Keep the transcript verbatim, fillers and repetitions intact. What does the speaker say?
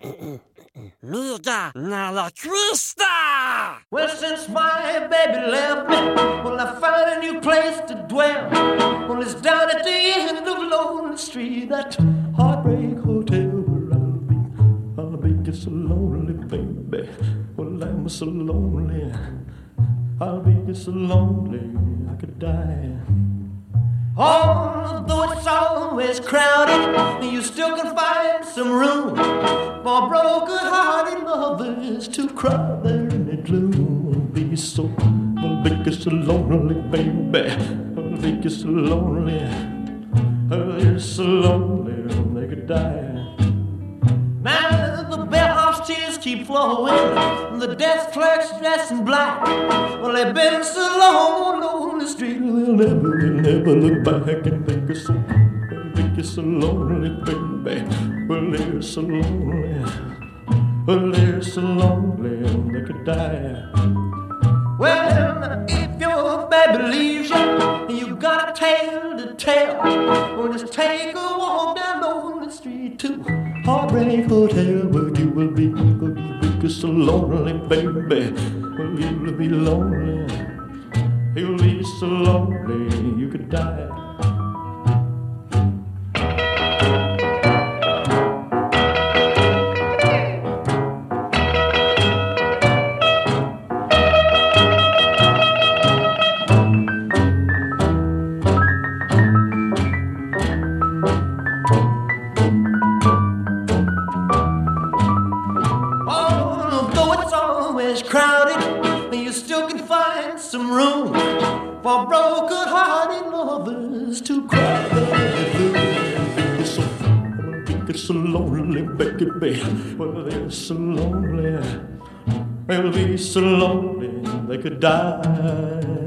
Miga nella crista! Well, since my baby left me, well, I found a new place to dwell. Well, it's down at the end of Lonely Street, that heartbreak hotel where I'll be. I'll be just so lonely, baby. Well, I'm so lonely. I'll be just so lonely I could die. Although it's always crowded, you still can find some room for broken-hearted lovers to cry there in the gloom. Be so, I'll be just so lonely, baby. I'll be just so lonely. I'll be just so lonely they could die. Now the bellhop's tears keep flowing, the desk clerk's dressed in black. Well, they've been so long on the street, they'll never, they'll never look back and think it's so, they'll think it's so lonely, baby. Well, they're so lonely, well, they're so lonely they could die. Well, if your baby leaves you, you got a tale to tell. Well, just take a walk down Lonely Street to Heartbreak Hotel, where you will be, where you will be so lonely, baby. Well, you will be lonely, you'll be so lonely you could die. Crowded, you still can find some room for broken-hearted lovers to cry. They're so, they're so lonely, baby. Well, they're so lonely. They'll be so lonely they could die.